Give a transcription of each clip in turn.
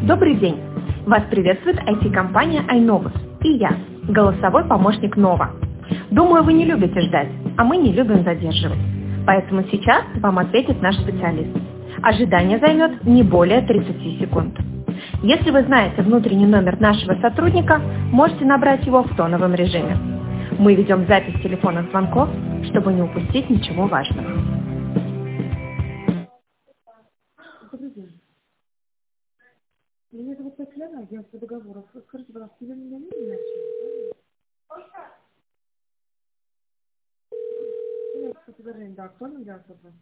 Добрый день! Вас приветствует IT-компания iNovus и я, голосовой помощник Нова. Думаю, вы не любите ждать, а мы не любим задерживать. Поэтому сейчас вам ответит наш специалист. Ожидание займет не более 30 секунд. Если вы знаете внутренний номер нашего сотрудника, можете набрать его в тоновом режиме. Мы ведем запись телефонных звонков, чтобы не упустить ничего важного. Добрый день. Меня зовут Татьяна, агентство договоров. Скажите, пожалуйста, вы меня не начали? Нет, предложение, да, кто нам делает вопрос?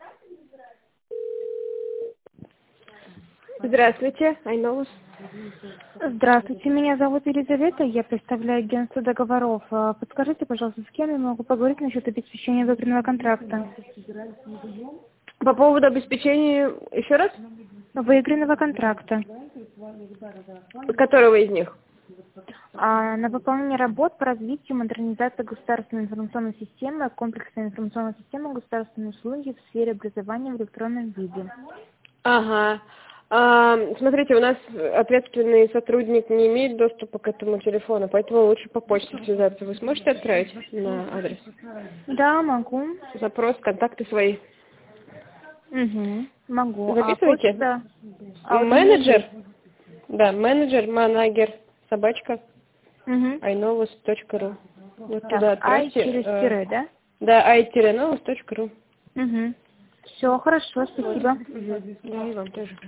Здравствуйте, iNovus. Здравствуйте, меня зовут Елизавета, я представляю агентство договоров. Подскажите, пожалуйста, с кем я могу поговорить насчет обеспечения выигранного контракта? По поводу обеспечения, еще раз? Выигранного контракта. Которого из них? На выполнение работ по развитию модернизации государственной информационной системы, комплексной информационной системы государственной услуги в сфере образования в электронном виде. Ага. Смотрите, у нас ответственный сотрудник не имеет доступа к этому телефону, поэтому лучше по почте связаться. Вы сможете отправить на адрес? Да, могу. Запрос, контакты свои. Угу, могу. Записывайте. Вот Менеджер? Да, менеджер, манагер, собачка, iNovus.ru. Вот туда отправьте. через тире, да? Да, i-novus.ru. Все, хорошо, спасибо. Да, и вам тоже.